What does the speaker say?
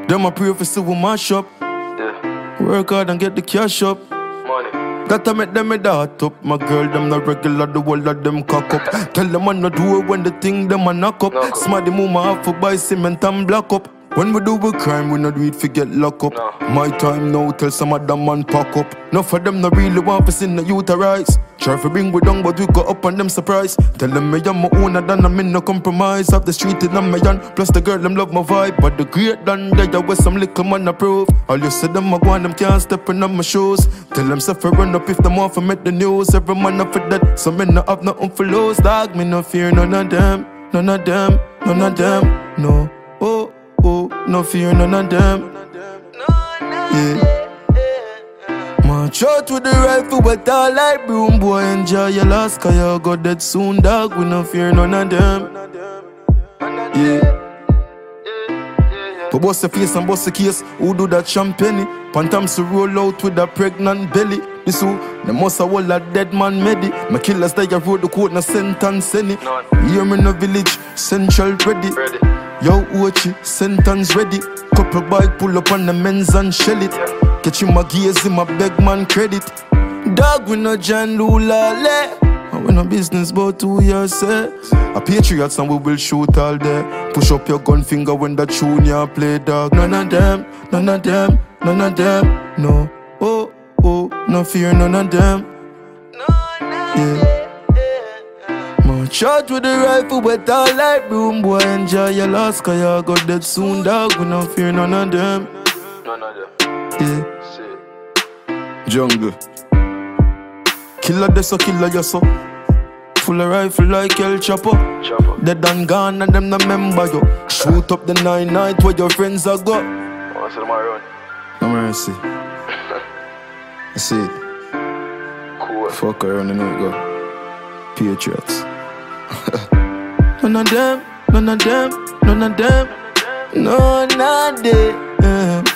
Them a pray for see we mash up. Yeah. Work hard and get the cash up. Money. Gotta make them a dart up. My girl, them not regular, the whole of them cock up. Tell them I not do it when the thing them a knock up. Smarty move have to buy cement and block up. When we do a crime, we not do it for get lock up. No. My time now, tell some other man pack up. Enough of them not really want to see the youth arise. Try to bring we down, but we go up on them surprise. Tell them me I'm my owner, than I'm in no compromise. Off the street in my hand, plus the girl them love my vibe. But the great done there with some little man approve. All you say them I go and them can't step in on my shoes. Tell them suffer run up if them want to make the news. Every man up for that, so me no have nothing for lose. Dog, me no fear none of them, none of them, none of them. No, oh, no fear none of them. Yeah. March out with the rifle, but all like broom. Boy, enjoy your last, cause you go dead soon, dog. We no fear none of them. Yeah. But bust the face and bust the case. Who do that champagne? Phantoms to roll out with a pregnant belly. This who? They must have all a dead man medi. My killers that you wrote the quote, no sentence any. Here in the village, central ready. Yo, Ochi, sentence ready. Couple bike pull up on the men's and shell it. Catch him a gears in my beg man credit. Dog we no John Lulale. And we no business but 2 years say. A patriots and we will shoot all day. Push up your gun finger when that tune ya play, dog. None of them, none of them, none of them. No, oh, no fear none of them. Yeah. March out with the rifle, but all like broom. Boy, enjoy your loss, cause you go dead soon, dog. We no fear none of them. None of them. Yeah. Shit. Jungle. Killer this so killer you so. Full of rifle like El Chapo. Dead and gone and them no member yo. Shoot up the 9-night where your friends are go. Oh, so them are run. No mercy. I see it. Cool. Fuck around and it go. Patriots. None of them, none of them, none of them, none of them.